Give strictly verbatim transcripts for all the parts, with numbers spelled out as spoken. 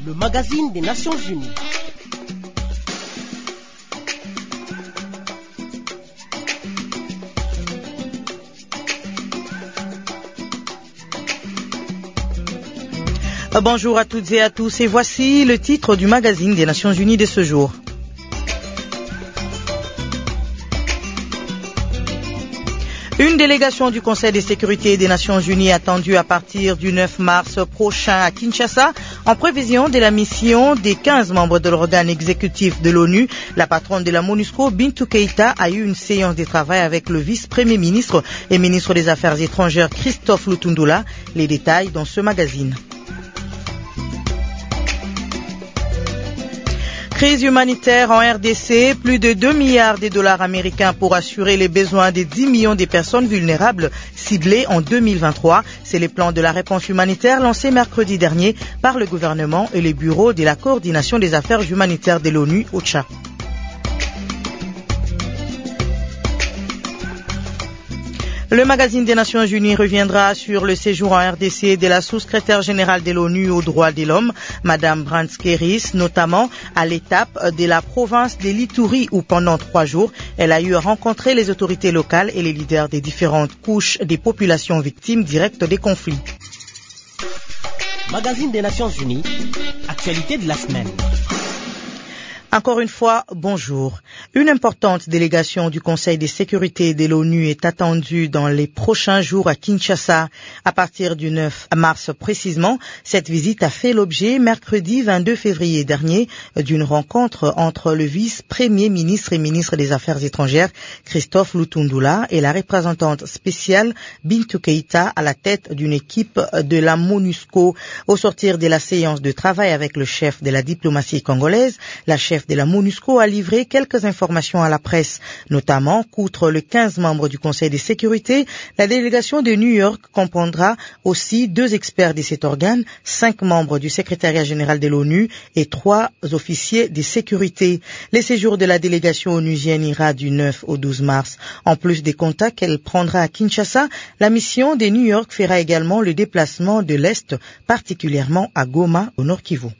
le magazine des Nations Unies. Bonjour à toutes et à tous et voici le titre du magazine des Nations Unies de ce jour. Une délégation du Conseil de sécurité des Nations Unies attendue à partir du neuf mars prochain à Kinshasa en prévision de la mission des quinze membres de l'organe exécutif de l'ONU. La patronne de la MONUSCO, Bintou Keïta, a eu une séance de travail avec le vice-premier ministre et ministre des Affaires étrangères Christophe Lutundula. Les détails dans ce magazine. Crise humanitaire en R D C, plus de deux milliards de dollars américains pour assurer les besoins des dix millions de personnes vulnérables ciblées en deux mille vingt-trois. C'est le plan de la réponse humanitaire lancé mercredi dernier par le gouvernement et le bureau de la coordination des affaires humanitaires de l'ONU, OCHA. Le magazine des Nations Unies reviendra sur le séjour en R D C de la sous-secrétaire générale de l'ONU aux droits de l'homme, Madame Brans-Keris, notamment à l'étape de la province de l'Ituri où pendant trois jours, elle a eu à rencontrer les autorités locales et les leaders des différentes couches des populations victimes directes des conflits. Magazine des Nations Unies, actualité de la semaine. Encore une fois, bonjour. Une importante délégation du Conseil de sécurité de l'ONU est attendue dans les prochains jours à Kinshasa. À partir du neuf mars précisément, cette visite a fait l'objet, mercredi vingt-deux février dernier, d'une rencontre entre le vice-premier ministre et ministre des Affaires étrangères, Christophe Lutundula, et la représentante spéciale Bintou Keïta à la tête d'une équipe de la MONUSCO. Au sortir de la séance de travail avec le chef de la diplomatie congolaise, la chef de la MONUSCO a livré quelques informations à la presse, notamment qu'outre les quinze membres du Conseil de sécurité, la délégation de New York comprendra aussi deux experts de cet organe, cinq membres du secrétariat général de l'ONU et trois officiers de sécurité. Le séjour de la délégation onusienne ira du neuf au douze mars. En plus des contacts qu'elle prendra à Kinshasa, la mission de New York fera également le déplacement de l'Est, particulièrement à Goma, au Nord Kivu.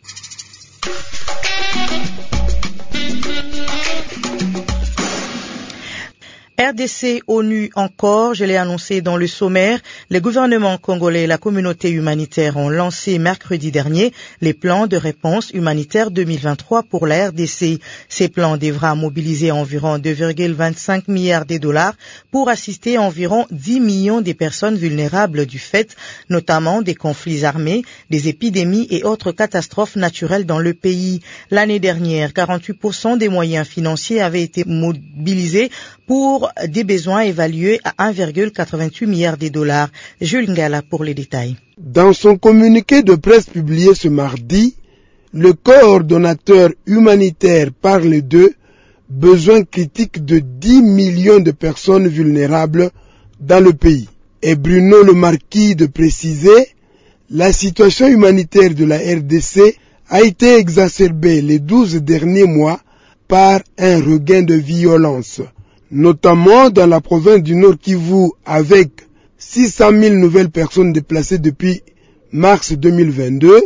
R D C, ONU encore, je l'ai annoncé dans le sommaire, le gouvernement congolais et la communauté humanitaire ont lancé mercredi dernier les plans de réponse humanitaire deux mille vingt-trois pour la R D C. Ces plans devront mobiliser environ deux virgule vingt-cinq milliards de dollars pour assister environ dix millions de personnes vulnérables du fait, notamment des conflits armés, des épidémies et autres catastrophes naturelles dans le pays. L'année dernière, quarante-huit pour cent des moyens financiers avaient été mobilisés pour des besoins évalués à un virgule quatre-vingt-huit milliard de dollars. Jules Ngala pour les détails. Dans son communiqué de presse publié ce mardi, le coordonnateur humanitaire parle de besoins critiques de dix millions de personnes vulnérables dans le pays. Et Bruno Le Marquis de préciser, la situation humanitaire de la R D C a été exacerbée les douze derniers mois par un regain de violence, notamment dans la province du Nord Kivu avec six cent mille nouvelles personnes déplacées depuis mars deux mille vingt-deux,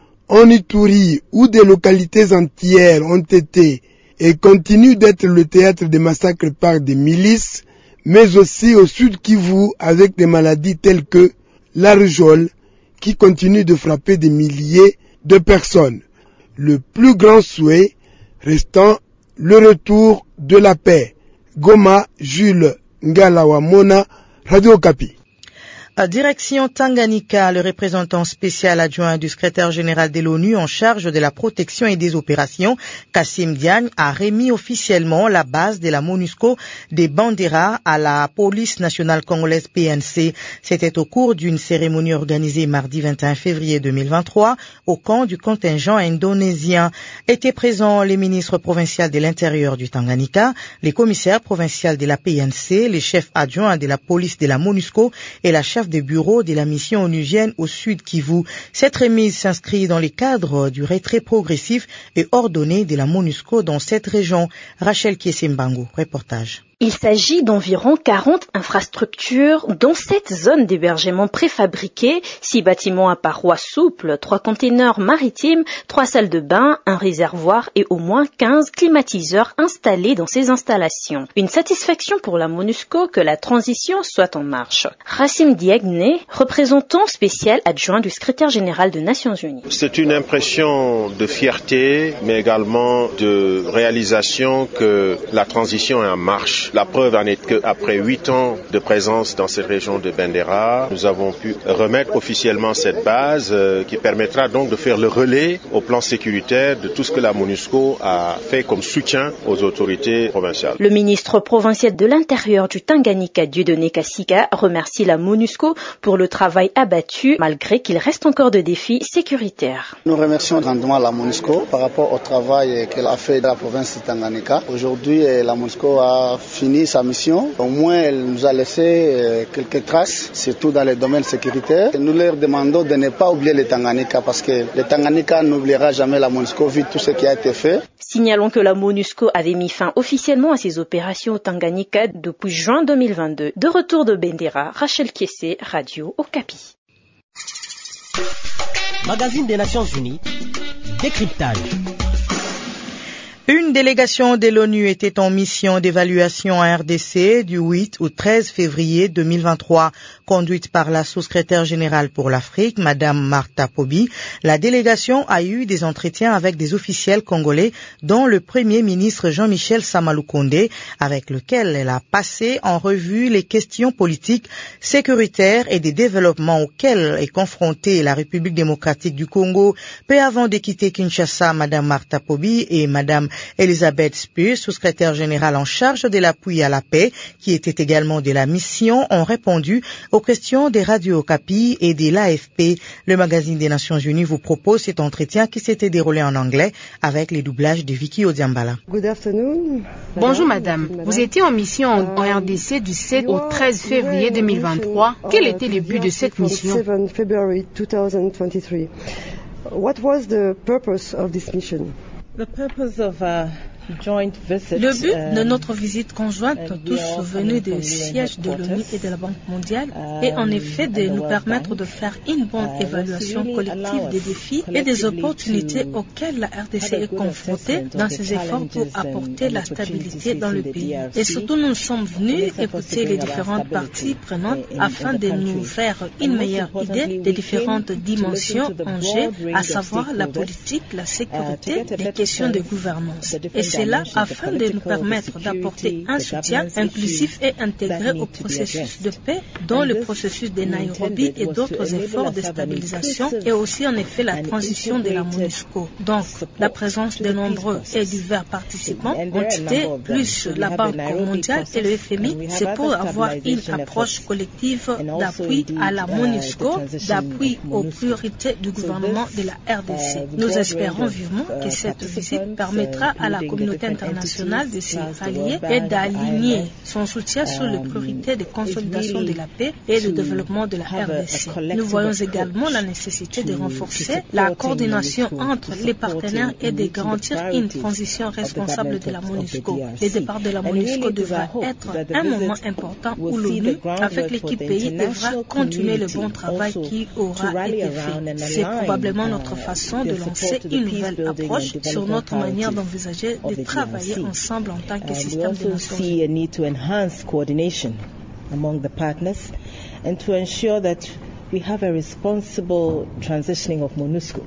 en Ituri où des localités entières ont été et continuent d'être le théâtre des massacres par des milices, mais aussi au Sud Kivu avec des maladies telles que la rougeole qui continue de frapper des milliers de personnes. Le plus grand souhait restant le retour de la paix. Goma, Jules Ngala, Radio Okapi. Direction Tanganyika, le représentant spécial adjoint du secrétaire général de l'ONU en charge de la protection et des opérations, Kassim Diagne, a remis officiellement la base de la MONUSCO des Bandera à la police nationale congolaise P N C. C'était au cours d'une cérémonie organisée mardi vingt et un février deux mille vingt-trois au camp du contingent indonésien. Étaient présents les ministres provinciaux de l'intérieur du Tanganyika, les commissaires provinciaux de la P N C, les chefs adjoints de la police de la MONUSCO et la chef des bureaux de la mission onusienne au Sud Kivu. Cette remise s'inscrit dans les cadres du retrait progressif et ordonné de la MONUSCO dans cette région. Rachel Kiesimbango, reportage. Il s'agit d'environ quarante infrastructures, dont sept zones d'hébergement préfabriquées, six bâtiments à parois souples, trois containers maritimes, trois salles de bain, un réservoir et au moins quinze climatiseurs installés dans ces installations. Une satisfaction pour la MONUSCO que la transition soit en marche. Rassim Diagne, représentant spécial adjoint du secrétaire général des Nations Unies. C'est une impression de fierté, mais également de réalisation que la transition est en marche. La preuve en est qu'après huit ans de présence dans cette région de Bendera, nous avons pu remettre officiellement cette base euh, qui permettra donc de faire le relais au plan sécuritaire de tout ce que la MONUSCO a fait comme soutien aux autorités provinciales. Le ministre provincial de l'Intérieur du Tanganyika, Dieudonné Kassiga, remercie la MONUSCO pour le travail abattu, malgré qu'il reste encore de défis sécuritaires. Nous remercions grandement la MONUSCO par rapport au travail qu'elle a fait dans la province du Tanganyika. Aujourd'hui, la MONUSCO a fini sa mission. Au moins, elle nous a laissé quelques traces, surtout dans les domaines sécuritaires. Nous leur demandons de ne pas oublier le Tanganyika parce que le Tanganyika n'oubliera jamais la MONUSCO vu tout ce qui a été fait. Signalons que la MONUSCO avait mis fin officiellement à ses opérations au Tanganyika depuis juin deux mille vingt-deux. De retour de Bendera, Rachel Kiessé, Radio Okapi. Magazine des Nations Unies, décryptage. Une délégation de l'ONU était en mission d'évaluation en R D C du huit au treize février deux mille vingt-trois, conduite par la sous-secrétaire générale pour l'Afrique, Madame Martha Pobi. La délégation a eu des entretiens avec des officiels congolais, dont le Premier ministre Jean-Michel Samaloukonde, avec lequel elle a passé en revue les questions politiques, sécuritaires et des développements auxquels est confrontée la République démocratique du Congo. Peu avant de quitter Kinshasa, Madame Martha Pobi et Madame Elisabeth Spears, sous-secrétaire générale en charge de l'appui à la paix, qui était également de la mission, ont répondu aux questions des radios Okapi et de l'A F P. Le magazine des Nations Unies vous propose cet entretien qui s'était déroulé en anglais avec les doublages de Vicky Odiambala. Bonjour madame, vous étiez en mission en R D C du sept au treize février deux mille vingt-trois. Quel était le but de cette mission? What was the purpose of this mission? The purpose of a joint visit, Le but de notre visite conjointe, tous venus du siège de l'ONU et de la Banque mondiale, est en effet de nous permettre de faire une bonne évaluation collective des défis et des opportunités auxquelles la R D C est confrontée dans ses efforts pour apporter la stabilité dans le pays. Et surtout, nous sommes venus écouter les différentes parties prenantes afin de nous faire une meilleure idée des différentes dimensions en jeu, à savoir la politique, la sécurité, les questions de gouvernance. Et c'est là afin de nous permettre d'apporter un soutien inclusif et intégré au processus de paix, dont le processus de Nairobi et d'autres efforts de stabilisation, et aussi en effet la transition de la MONUSCO. Donc, la présence de nombreux et divers participants ont été, plus la Banque mondiale et le F M I, c'est pour avoir une approche collective d'appui à la MONUSCO, d'appui aux priorités du gouvernement de la R D C. Nous espérons vivement que cette visite permettra à la communauté internationale de s'y rallier et d'aligner son soutien sur les priorités de consolidation de la paix et de développement de la R D C. Nous voyons également la nécessité de renforcer la coordination entre les partenaires et de garantir une transition responsable de la MONUSCO. Le départ de la MONUSCO devra être un moment important où l'ONU, avec l'équipe pays, devra continuer le bon travail qui aura été fait. C'est probablement notre façon de lancer une nouvelle approche sur notre manière d'envisager de travailler ensemble en tant que système de Nations Unies. need to enhance coordination among the partners and to ensure that we have a responsible transitioning of MONUSCO.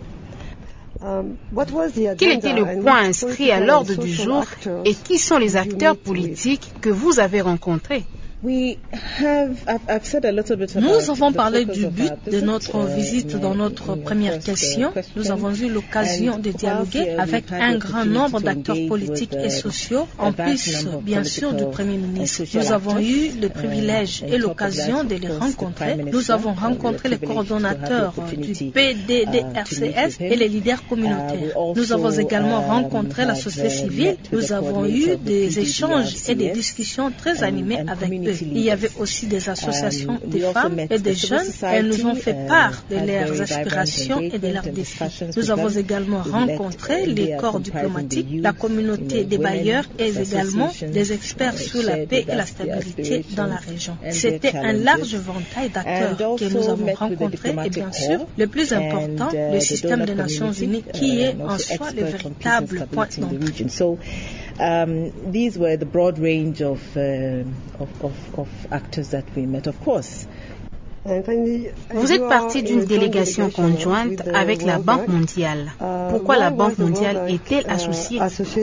Um, what was the Quel était le point inscrit à l'ordre du jour et qui sont les acteurs politiques que vous avez rencontrés? We have, I've, I've said a little bit about Nous avons parlé the du purpose but of our de visit, notre uh, visite in dans my- notre in my première first, uh, question. question. Nous avons eu l'occasion de dialoguer avec un grand nombre d'acteurs politiques et sociaux, en plus, bien sûr, du Premier ministre. Nous avons eu le privilège et l'occasion de les rencontrer. Nous avons rencontré les coordonnateurs du P D D R C S et les leaders communautaires. Nous avons également rencontré la société civile. Nous avons eu des échanges et des discussions très animées avec eux. peu. Il y avait aussi des associations des femmes et des jeunes et elles nous ont fait part de leurs aspirations et de leurs défis. Nous avons également rencontré les corps diplomatiques, la communauté des bailleurs et également des experts sur la paix et la stabilité dans la région. C'était un large éventail d'acteurs que nous avons rencontrés et bien sûr, le plus important, le système des Nations Unies qui est en soi le véritable point d'entrée. Um, these were the broad range of, uh, of, of, of actors that we met, of course. Vous êtes partie d'une délégation conjointe avec la Banque mondiale. Pourquoi la Banque mondiale est-elle associée?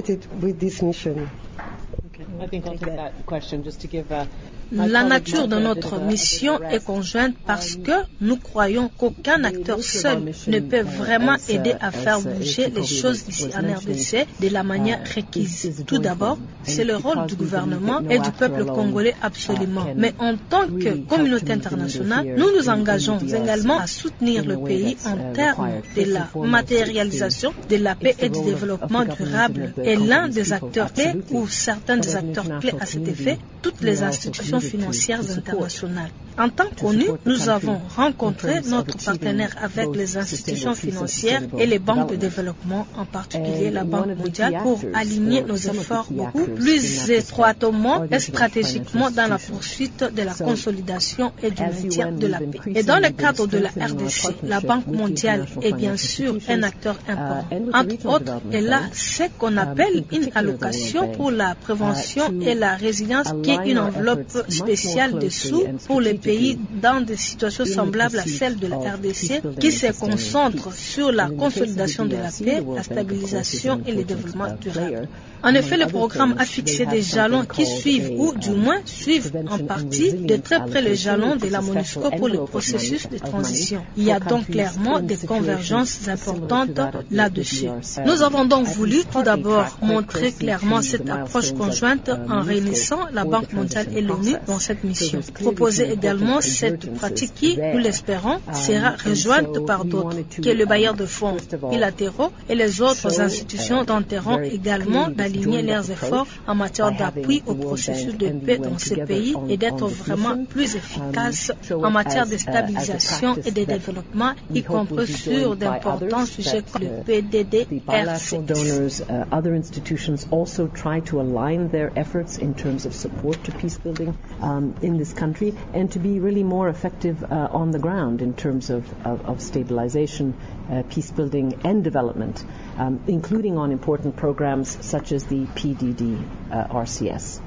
La nature de notre mission est conjointe parce que nous croyons qu'aucun acteur seul ne peut vraiment aider à faire bouger les choses ici en R D C de la manière requise. Tout d'abord, c'est le rôle du gouvernement et du peuple congolais absolument. Mais en tant que communauté internationale, nous nous engageons également à soutenir le pays en termes de la matérialisation de la paix et du développement durable. Et l'un des acteurs clés ou certains des acteurs clés à cet effet, toutes les institutions financières internationales. En tant qu'ONU, nous avons rencontré notre partenaire avec les institutions financières et les banques de développement, en particulier la Banque mondiale, pour aligner nos efforts beaucoup plus étroitement et stratégiquement dans la poursuite de la consolidation et du maintien de la paix. Et dans le cadre de la R D C, la Banque mondiale est bien sûr un acteur important. Entre autres, elle a ce qu'on appelle une allocation pour la prévention et la résilience, qui est une enveloppe spéciale de sous pour les pays dans des situations semblables à celles de la R D C, qui se concentrent sur la consolidation de la paix, la stabilisation et le développement durable. En effet, le programme a fixé des jalons qui suivent, ou du moins suivent en partie de très près les jalons de la MONUSCO pour le processus de transition. Il y a donc clairement des convergences importantes là-dessus. Nous avons donc voulu tout d'abord montrer clairement cette approche conjointe en réunissant la Banque mondiale et l'ONU dans cette mission. Proposer également cette pratique qui, nous l'espérons, sera rejointe par d'autres, que le bailleur de fonds bilatéraux et les autres institutions tenteront également d'aligner leurs efforts en matière d'appui au processus de paix dans ces pays et d'être vraiment plus efficaces en matière de stabilisation et de développement, y compris sur d'importants sujets comme le P D D R C. Other institutions also try to align their efforts in terms of support to peace building um, in this country and to be really more effective uh, on the ground in terms of, of, of stabilization, uh, peace building and development, um, including on important programs such as the P D D uh, R C S.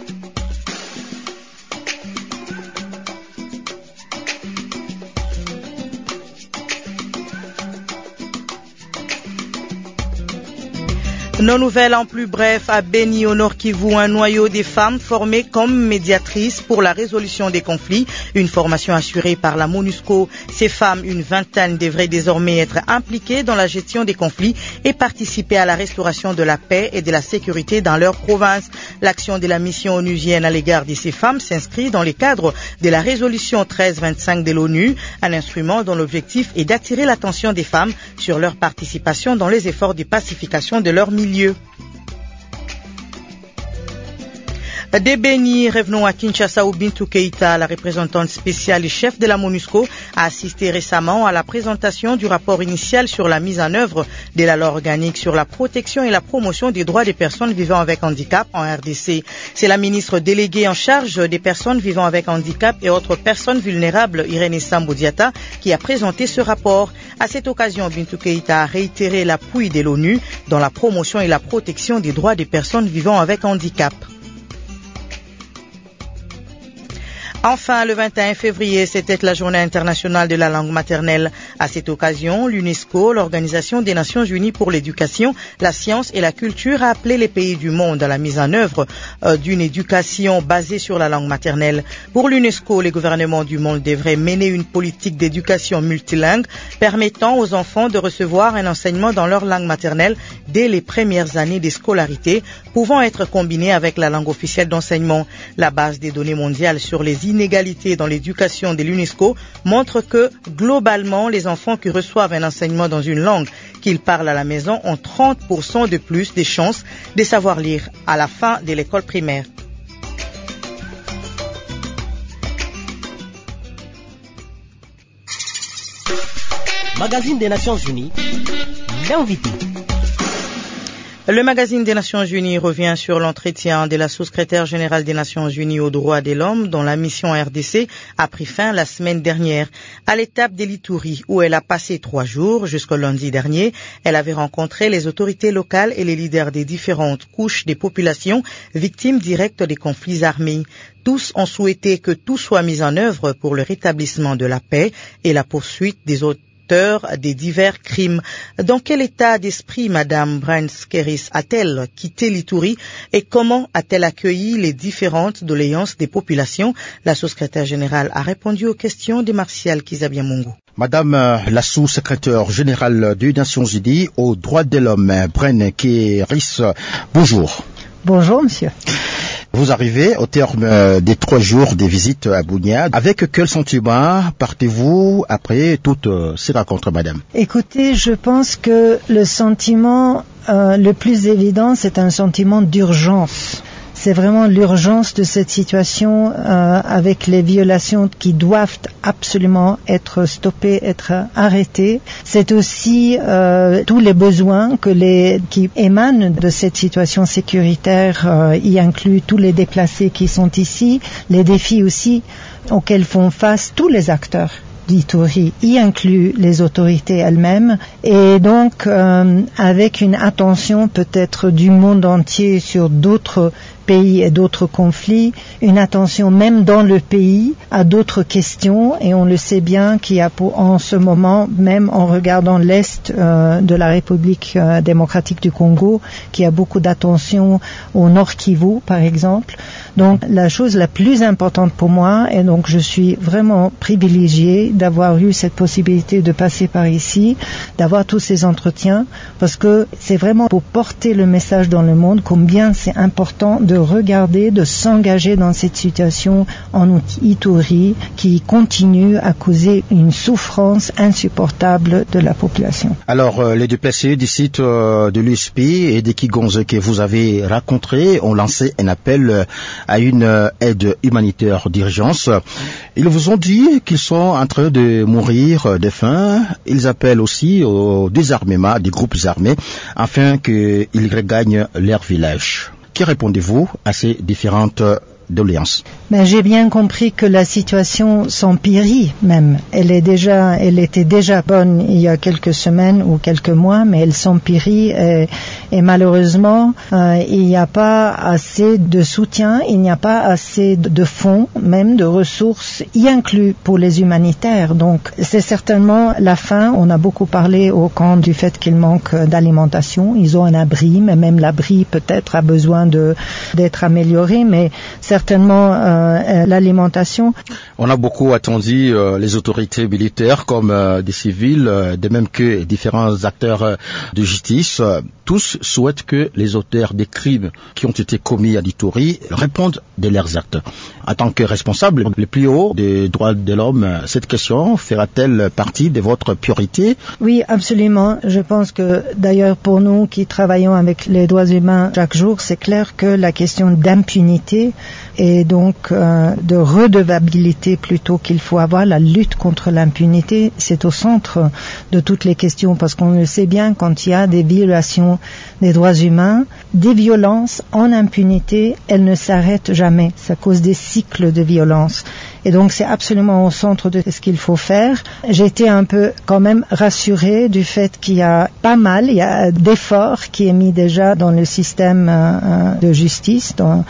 Nos nouvelles en plus bref, à Beni au Nord Kivu, un noyau des femmes formées comme médiatrices pour la résolution des conflits, une formation assurée par la MONUSCO. Ces femmes, une vingtaine, devraient désormais être impliquées dans la gestion des conflits et participer à la restauration de la paix et de la sécurité dans leur province. L'action de la mission onusienne à l'égard de ces femmes s'inscrit dans le cadre de la résolution treize vingt-cinq de l'ONU, un instrument dont l'objectif est d'attirer l'attention des femmes sur leur participation dans les efforts de pacification de leur milieu. De Beni, revenons à Kinshasa où Bintou Keïta, la représentante spéciale et chef de la MONUSCO, a assisté récemment à la présentation du rapport initial sur la mise en œuvre de la loi organique sur la protection et la promotion des droits des personnes vivant avec handicap en R D C. C'est la ministre déléguée en charge des personnes vivant avec handicap et autres personnes vulnérables, Irénée Sambou-Diatta, qui a présenté ce rapport. À cette occasion, Bintou Keïta a réitéré l'appui de l'ONU dans la promotion et la protection des droits des personnes vivant avec handicap. Enfin, le vingt et un février, c'était la journée internationale de la langue maternelle. À cette occasion, l'UNESCO, l'Organisation des Nations Unies pour l'éducation, la science et la culture, a appelé les pays du monde à la mise en œuvre euh, d'une éducation basée sur la langue maternelle. Pour l'UNESCO, les gouvernements du monde devraient mener une politique d'éducation multilingue permettant aux enfants de recevoir un enseignement dans leur langue maternelle dès les premières années de scolarité, pouvant être combinée avec la langue officielle d'enseignement. La base des données mondiales sur les inégalités dans l'éducation de l'UNESCO montre que, globalement, les enfants qui reçoivent un enseignement dans une langue qu'ils parlent à la maison ont trente pour cent de plus de chances de savoir lire à la fin de l'école primaire. Magazine des Nations Unies, l'invité. Le magazine des Nations Unies revient sur l'entretien de la sous-secrétaire générale des Nations Unies aux droits de l'homme dont la mission R D C a pris fin la semaine dernière. À l'étape de l'Ituri où elle a passé trois jours jusqu'au lundi dernier, elle avait rencontré les autorités locales et les leaders des différentes couches des populations victimes directes des conflits armés. Tous ont souhaité que tout soit mis en œuvre pour le rétablissement de la paix et la poursuite des autres des divers crimes. Dans quel état d'esprit Madame Bryan-Skeris a-t-elle quitté l'Ituri et comment a-t-elle accueilli les différentes doléances des populations? La sous-secrétaire générale a répondu aux questions de Martial Kizabiamungu. Madame la sous-secrétaire générale des Nations Unies aux droits de l'homme, Bryan-Skeris, bonjour. Bonjour, monsieur. Vous arrivez au terme des trois jours de visite à Bunia. Avec quel sentiment partez-vous après toutes ces rencontres, madame? Écoutez, je pense que le sentiment euh, le plus évident, c'est un sentiment d'urgence. C'est vraiment l'urgence de cette situation euh, avec les violations qui doivent absolument être stoppées, être arrêtées. C'est aussi euh, tous les besoins que les, qui émanent de cette situation sécuritaire, euh, y inclut tous les déplacés qui sont ici, les défis aussi auxquels font face tous les acteurs d'Ituri, y inclut les autorités elles-mêmes, et donc euh, avec une attention peut-être du monde entier sur d'autres pays et d'autres conflits, une attention même dans le pays à d'autres questions, et on le sait bien qu'il y a pour, en ce moment, même en regardant l'Est euh, de la République euh, démocratique du Congo, qu'il y a beaucoup d'attention au Nord Kivu, par exemple. Donc la chose la plus importante pour moi, et donc je suis vraiment privilégiée d'avoir eu cette possibilité de passer par ici, d'avoir tous ces entretiens, parce que c'est vraiment pour porter le message dans le monde combien c'est important de regarder, de s'engager dans cette situation en Ituri qui continue à causer une souffrance insupportable de la population. Alors, euh, les déplacés du site euh, de l'U S P et des Kigonze que vous avez rencontrés ont lancé un appel à une euh, aide humanitaire d'urgence. Ils vous ont dit qu'ils sont en train de mourir de faim. Ils appellent aussi au désarmement des groupes armés afin qu'ils regagnent leur village. Que répondez-vous à ces différentes doléances? Ben, j'ai bien compris que la situation s'empirie même. Elle est déjà, elle était déjà bonne il y a quelques semaines ou quelques mois, mais elle s'empirie et, et malheureusement, euh, il n'y a pas assez de soutien, il n'y a pas assez de fonds, même de ressources, y inclus pour les humanitaires. Donc, c'est certainement la faim. On a beaucoup parlé au camp du fait qu'il manque d'alimentation. Ils ont un abri, mais même l'abri peut-être a besoin de d'être amélioré, mais certainement euh, l'alimentation. On a beaucoup attendu euh, les autorités militaires comme euh, des civils, euh, de même que différents acteurs euh, de justice. Euh, tous souhaitent que les auteurs des crimes qui ont été commis à l'Ituri répondent de leurs actes. En tant que responsable le plus haut des droits de l'homme, cette question fera-t-elle partie de votre priorité? Oui, absolument. Je pense que d'ailleurs pour nous qui travaillons avec les droits humains chaque jour, c'est clair que la question d'impunité et donc euh, de redevabilité plutôt qu'il faut avoir, la lutte contre l'impunité, c'est au centre de toutes les questions, parce qu'on le sait bien, quand il y a des violations des droits humains, des violences en impunité, elles ne s'arrêtent jamais. Ça cause des cycles de violence. Et donc c'est absolument au centre de ce qu'il faut faire. J'ai été un peu quand même rassurée du fait qu'il y a pas mal, il y a d'efforts qui est mis déjà dans le système euh, de justice, dans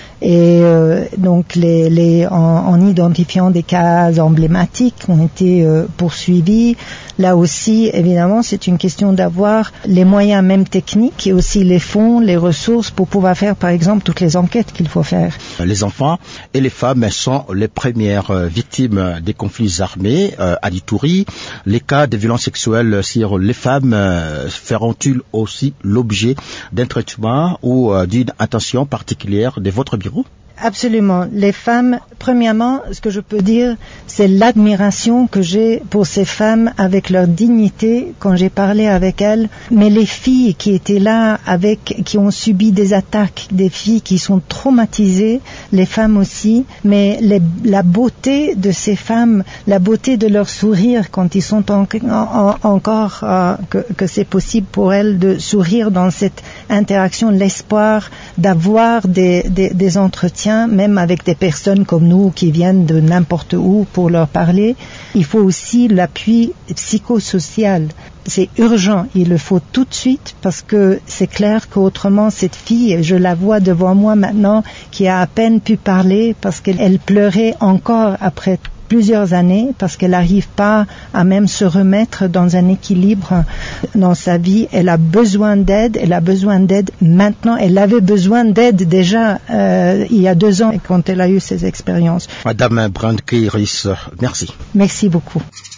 Et euh, donc, les, les, en, en identifiant des cas emblématiques qui ont été euh, poursuivis. Là aussi, évidemment, c'est une question d'avoir les moyens même techniques et aussi les fonds, les ressources pour pouvoir faire, par exemple, toutes les enquêtes qu'il faut faire. Les enfants et les femmes sont les premières victimes des conflits armés euh, à l'Ituri. Les cas de violences sexuelles sur les femmes euh, feront-ils aussi l'objet d'un traitement ou euh, d'une attention particulière de votre bureau? Absolument. Les femmes, premièrement, ce que je peux dire, c'est l'admiration que j'ai pour ces femmes avec leur dignité quand j'ai parlé avec elles. Mais les filles qui étaient là, avec, qui ont subi des attaques, des filles qui sont traumatisées, les femmes aussi, mais les, la beauté de ces femmes, la beauté de leur sourire quand ils sont en, en, encore, euh, que, que c'est possible pour elles de sourire dans cette interaction, l'espoir d'avoir des, des, des entretiens, même avec des personnes comme nous qui viennent de n'importe où pour leur parler. Il faut aussi l'appui psychosocial. C'est urgent, il le faut tout de suite parce que c'est clair qu'autrement cette fille, je la vois devant moi maintenant, qui a à peine pu parler parce qu'elle pleurait encore après plusieurs années parce qu'elle n'arrive pas à même se remettre dans un équilibre dans sa vie. Elle a besoin d'aide, elle a besoin d'aide maintenant. Elle avait besoin d'aide déjà euh, il y a deux ans quand elle a eu ces expériences. Madame Brand-Keiris, merci. Merci beaucoup.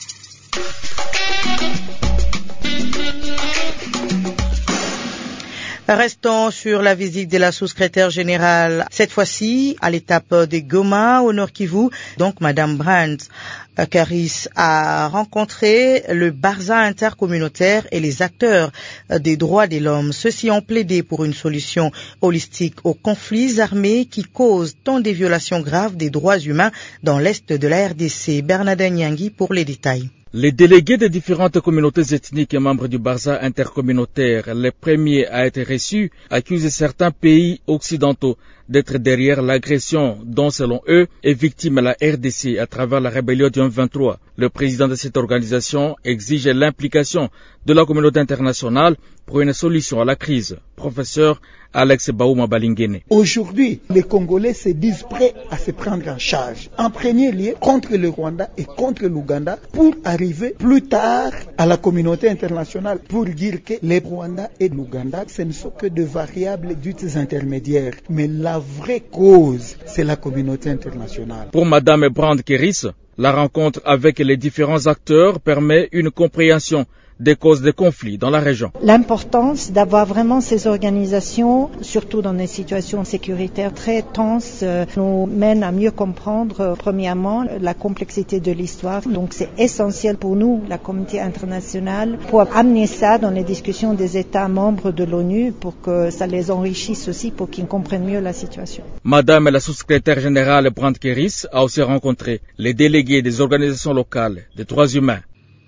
Restons sur la visite de la sous-secrétaire générale, cette fois-ci à l'étape de Goma, au Nord Kivu. Donc, Madame Brand-Keiris a rencontré le Barza intercommunautaire et les acteurs des droits de l'homme. Ceux-ci ont plaidé pour une solution holistique aux conflits armés qui causent tant des violations graves des droits humains dans l'est de la R D C. Bernadette Nyangui pour les détails. Les délégués des différentes communautés ethniques et membres du Barza intercommunautaire, les premiers à être reçus, accusent certains pays occidentaux d'être derrière l'agression dont, selon eux, est victime la R D C à travers la rébellion du M vingt-trois. Le président de cette organisation exige l'implication de la communauté internationale pour une solution à la crise. Professeur Alex Baouma Balingene. Aujourd'hui, les Congolais se disent prêts à se prendre en charge, en premier lieu contre le Rwanda et contre l'Ouganda, pour arriver plus tard à la communauté internationale pour dire que les Rwanda et l'Ouganda, ce ne sont que des variables dites intermédiaires. Mais la vraie cause, c'est la communauté internationale. Pour Madame Brand-Keiris, la rencontre avec les différents acteurs permet une compréhension des causes des conflits dans la région. L'importance d'avoir vraiment ces organisations, surtout dans des situations sécuritaires très tenses, euh, nous mène à mieux comprendre, euh, premièrement, la complexité de l'histoire. Donc c'est essentiel pour nous, la communauté internationale, pour amener ça dans les discussions des États membres de l'ONU pour que ça les enrichisse aussi, pour qu'ils comprennent mieux la situation. Madame la sous-secrétaire générale Brand-Keiris a aussi rencontré les délégués des organisations locales des droits humains.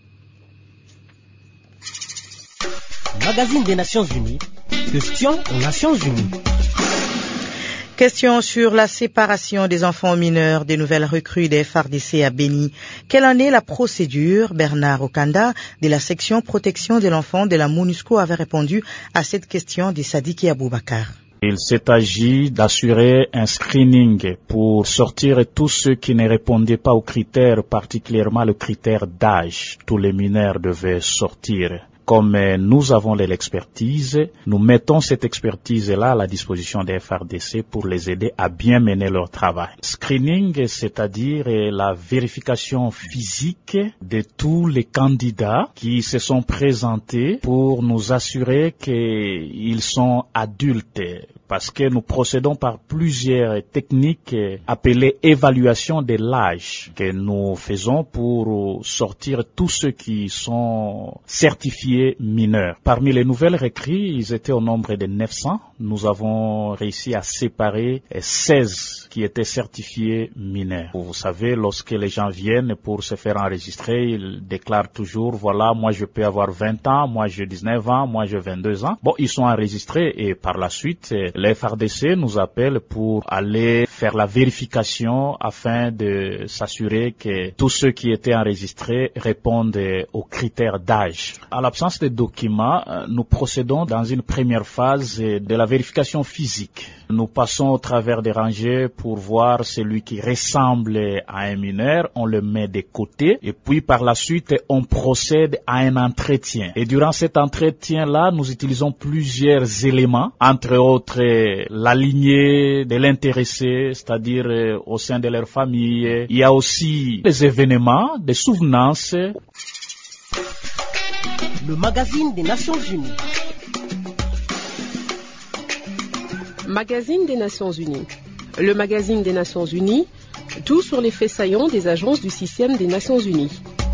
Magazine des Nations Unies, question aux Nations Unies. Question sur la séparation des enfants mineurs des nouvelles recrues des F A R D C à Béni. Quelle en est la procédure? Bernard Okanda de la section protection de l'enfant de la MONUSCO avait répondu à cette question de Sadiki Aboubakar. Il s'est agi d'assurer un screening pour sortir tous ceux qui ne répondaient pas aux critères, particulièrement le critère d'âge. Tous les mineurs devaient sortir. Comme nous avons de l'expertise, nous mettons cette expertise-là à la disposition des F A R D C pour les aider à bien mener leur travail. Screening, c'est-à-dire la vérification physique de tous les candidats qui se sont présentés pour nous assurer qu'ils sont adultes. Parce que nous procédons par plusieurs techniques appelées évaluation de l'âge que nous faisons pour sortir tous ceux qui sont certifiés mineurs. Parmi les nouvelles recrues, ils étaient au nombre de neuf cents. Nous avons réussi à séparer seize qui étaient certifiés mineurs. Vous savez, lorsque les gens viennent pour se faire enregistrer, ils déclarent toujours, voilà, moi je peux avoir vingt ans, moi j'ai dix-neuf ans, moi j'ai vingt-deux ans. Bon, ils sont enregistrés et par la suite, les F A R D C nous appellent pour aller faire la vérification afin de s'assurer que tous ceux qui étaient enregistrés répondent aux critères d'âge. À l'absence de documents, nous procédons dans une première phase de la vérification physique. Nous passons au travers des rangées pour voir celui qui ressemble à un mineur, on le met de côté et puis par la suite on procède à un entretien. Et durant cet entretien-là, nous utilisons plusieurs éléments, entre autres la lignée de l'intéressé, c'est-à-dire au sein de leur famille. Il y a aussi des événements, des souvenances. Le magazine des Nations Unies. Magazine des Nations Unies. le magazine des Nations Unies, tout sur les faits saillants des agences du système des Nations Unies.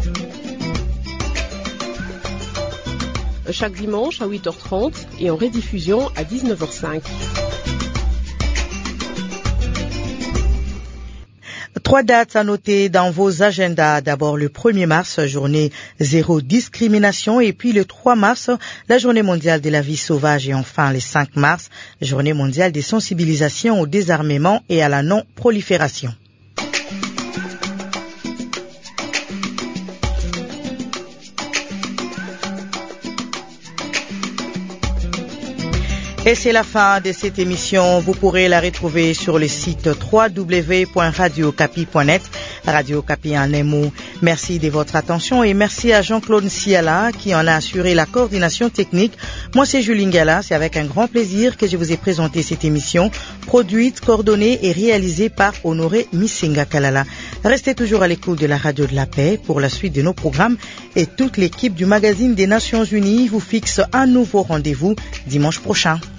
Chaque dimanche à huit heures trente et en rediffusion à dix-neuf heures cinq. Trois dates à noter dans vos agendas. D'abord le premier mars, journée zéro discrimination, et puis le trois mars, la journée mondiale de la vie sauvage, et enfin le cinq mars, journée mondiale des sensibilisations au désarmement et à la non-prolifération. Et c'est la fin de cette émission. Vous pourrez la retrouver sur le site w w w point radio capi point net. Radio Capi en un mot. Merci de votre attention et merci à Jean-Claude Siala qui en a assuré la coordination technique. Moi, c'est Julie Ngala. C'est avec un grand plaisir que je vous ai présenté cette émission, produite, coordonnée et réalisée par Honoré Missinga Kalala. Restez toujours à l'écoute de la Radio de la Paix pour la suite de nos programmes, et toute l'équipe du magazine des Nations Unies vous fixe un nouveau rendez-vous dimanche prochain.